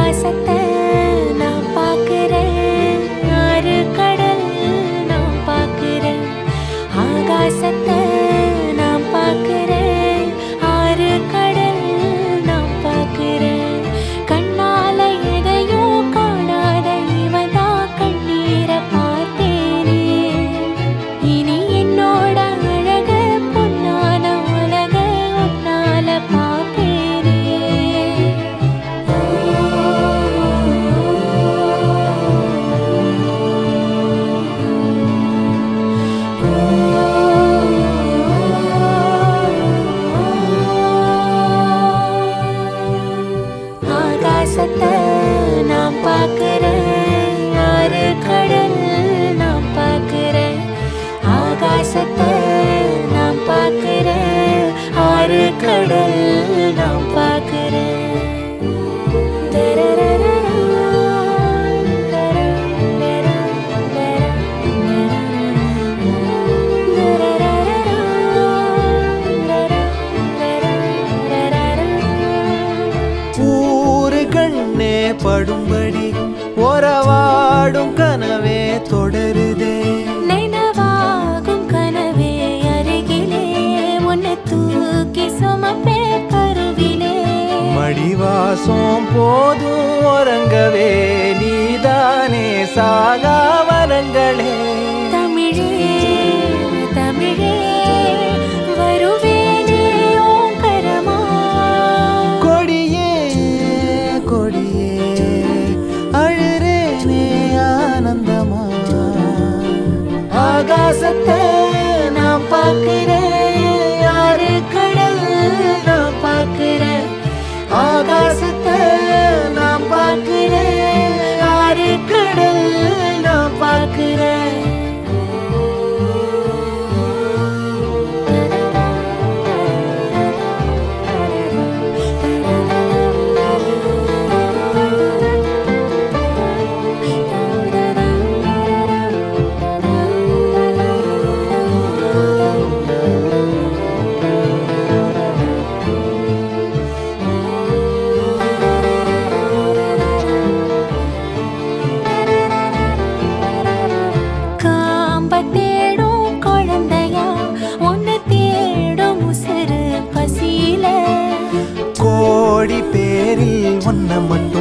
ஆகாசத்தை நான் பார்க்கிறேன், ஆறு கடல் நான் பார்க்கிறேன். ஆகாசத்தை நான் பார்க்கிறேன், ஆறு கடல் நான் பார்க்கிறேன். கண்ணால எதையும் காணாத இவதா கண்ணீரை பார்த்தேனே. இனி என்னோட அழக பொன்னான உலக உன்னால பார்ப்பேனே. ஆகாசத்தை நான் பார்க்கிறேன், ஆறு கடல் நான் பார்க்கிறேன். ஆகாசத்தை நான் பார்க்கிறேன், ஆறு கடல் நான் பார்க்கிறேன். ஊரு கண்ணே படும்படி ஒரவாடும் கனவே தொடருதே. நினைவாகும் கனவே அருகிலே உன்னை தூக்கி சுமப்பே கருவிலே. மடிவாசம் போதும் உறங்கவே நீதானே சாகா வரங்களே. தமிழே தமிழே வருவேனே ஓங்கரமா. கொடியே கொடியே அழுறேனே ஆனந்தமா. ஆகாசத்தை நான் பார்க்கிறேன், ஆறு கடல் நான் பார்க்கிறேன். ஆகாசத்தை நான் பார்க்கிறேன், ஆறு கடல் நான் பார்க்கிறேன். காம்ப தேடும் குழந்தையா உன்னை தேடும் உசுறு பசியில. கோடி பேரில் ஒன்ன மட்டும்